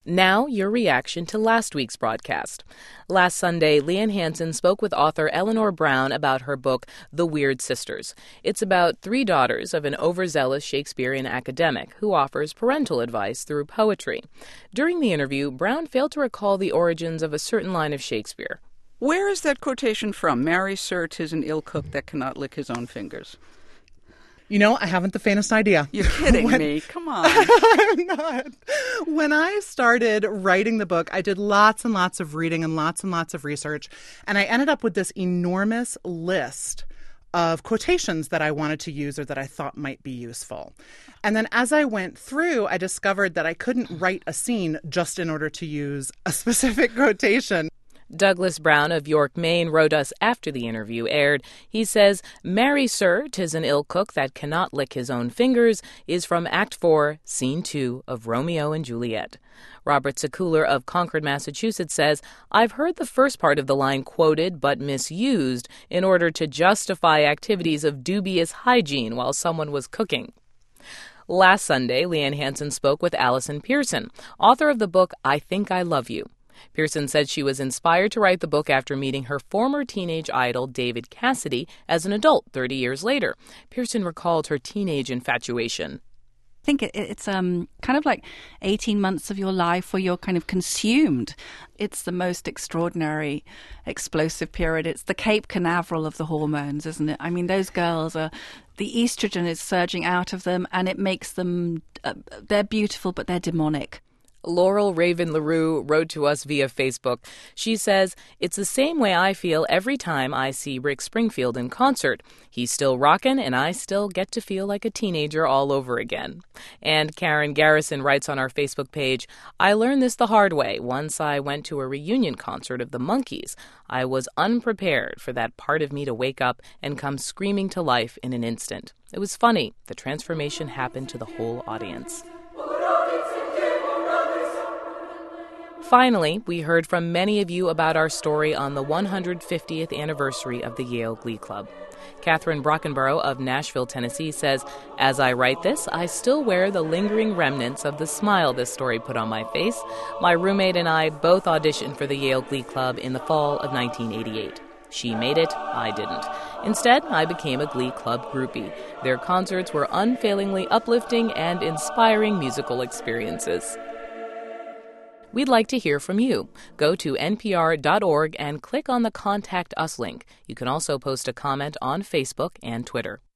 Now, your reaction to last week's broadcast. Last Sunday, Leanne Hansen spoke with author Eleanor Brown about her book, The Weird Sisters. It's about three daughters of an overzealous Shakespearean academic who offers parental advice through poetry. During the interview, Brown failed to recall the origins of a certain line of Shakespeare. Where is that quotation from? Marry, sir, 'tis an ill cook that cannot lick his own fingers. You know, I haven't the faintest idea. You're kidding me. Come on. I'm not. When I started writing the book, I did lots and lots of reading and lots of research, and I ended up with this enormous list of quotations that I wanted to use or that I thought might be useful. And then as I went through, I discovered that I couldn't write a scene just in order to use a specific quotation. Douglas Brown of York, Maine, wrote us after the interview aired. He says, "Marry, sir, 'tis an ill cook that cannot lick his own fingers," is from Act 4, Scene 2 of Romeo and Juliet. Robert Sekuler of Concord, Massachusetts says, "I've heard the first part of the line quoted but misused in order to justify activities of dubious hygiene while someone was cooking." Last Sunday, Leanne Hansen spoke with Allison Pearson, author of the book I Think I Love You. Pearson said she was inspired to write the book after meeting her former teenage idol, David Cassidy, as an adult 30 years later. Pearson recalled her teenage infatuation. I think it's kind of like 18 months of your life where you're kind of consumed. It's the most extraordinary, explosive period. It's the Cape Canaveral of the hormones, isn't it? I mean, those girls the estrogen is surging out of them, and it makes them, they're beautiful, but they're demonic. Laurel Raven LaRue wrote to us via Facebook. She says, "It's the same way I feel every time I see Rick Springfield in concert. He's still rockin', and I still get to feel like a teenager all over again." And Karen Garrison writes on our Facebook page, "I learned this the hard way once I went to a reunion concert of the Monkees. I was unprepared for that part of me to wake up and come screaming to life in an instant. It was funny. The transformation happened to the whole audience." Finally, we heard from many of you about our story on the 150th anniversary of the Yale Glee Club. Catherine Brockenborough of Nashville, Tennessee says, "As I write this, I still wear the lingering remnants of the smile this story put on my face. My roommate and I both auditioned for the Yale Glee Club in the fall of 1988. She made it, I didn't. Instead, I became a Glee Club groupie. Their concerts were unfailingly uplifting and inspiring musical experiences." We'd like to hear from you. Go to npr.org and click on the Contact Us link. You can also post a comment on Facebook and Twitter.